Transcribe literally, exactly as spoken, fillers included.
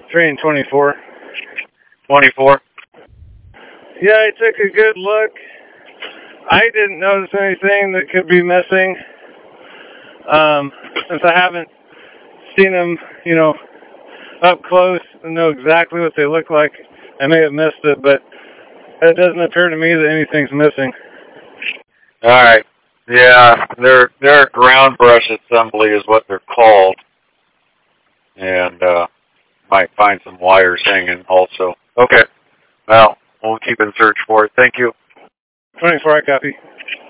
three and twenty-four. twenty-four? Yeah, I took a good look. I didn't notice anything that could be missing. Um, since I haven't seen them, you know, up close and know exactly what they look like, I may have missed it, but it doesn't appear to me that anything's missing. All right. Yeah, they're they're ground brush assembly is what they're called, and uh, might find some wires hanging also. Okay. Well, we'll keep in search for it. Thank you. twenty-four, I copy.